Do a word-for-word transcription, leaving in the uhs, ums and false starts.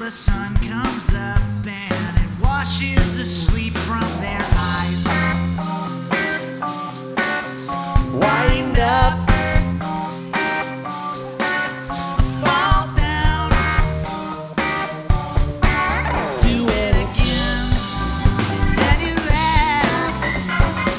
the sun comes up and it washes the sleep